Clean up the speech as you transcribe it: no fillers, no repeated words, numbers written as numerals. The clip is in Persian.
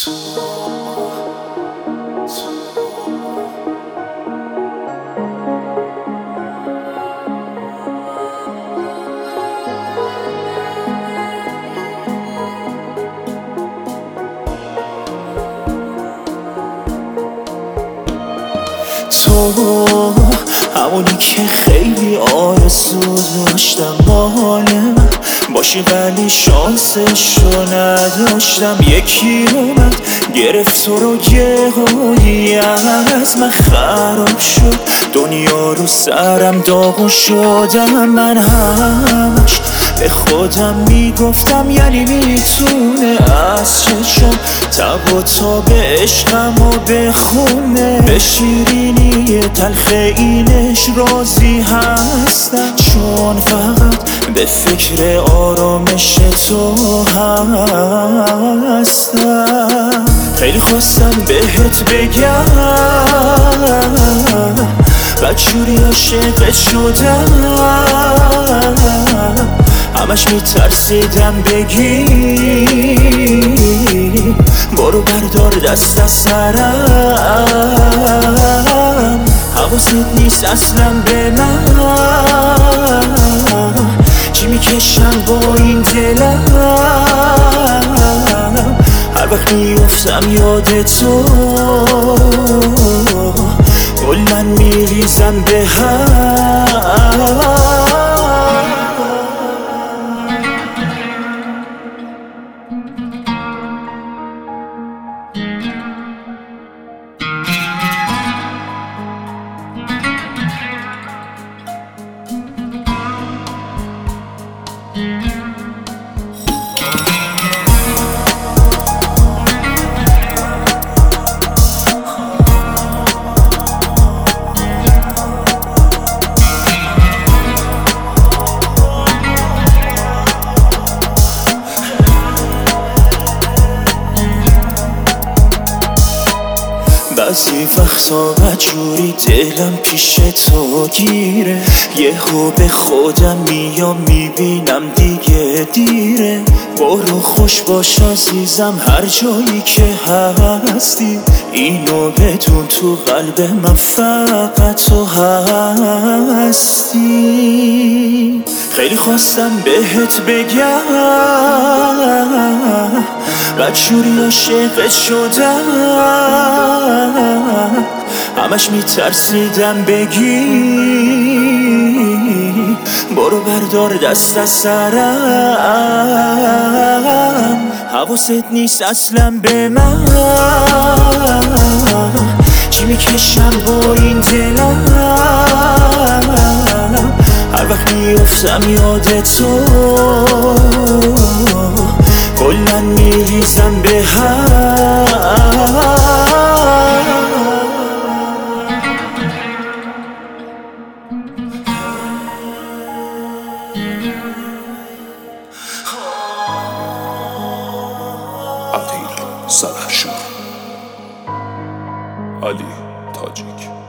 تو همونی که خیلی آرزو داشتم مال من باشی، ولی شانسشو نداشتم. یکی اومد گرفت تو رو، یهویی از من خراب شد. دنیا رو سرم داغون شدم. من همش به خودم میگفتم یعنی میتونه از چشم تب و تاب عشقمو بخونه. به شیرینی تلخ اینش راضی هستم، چون فقط به فکر آرامش تو هستم. خیلی خواستم بهت بگم بدجوری عاشقت شدم، همش میترسیدم بگی برو بردار دست از سرم. حواست نیست اصلا به من چی میکشم با این دلم. هر وقت میفتم یاد تو کلاً میریزم به هم. بعضی وقتا بدجوری دلم پیش تو گیره، یهو به خودم میام میبینم دیگه دیره. برو خوش باش عزیزم هر جایی که هستی، اینو بدون تو قلب من فقط تو هستی. خیلی خواستم بهت بگم بدجوری عاشقت شدم، همش میترسیدم بگی برو بردار دست از سرم. حواست نیست اصلا به من چی میکشم با این دلم. هر وقت میفتم یاد تو کلاً میریزم به هم. عادل سلحشور، علی تاجیک.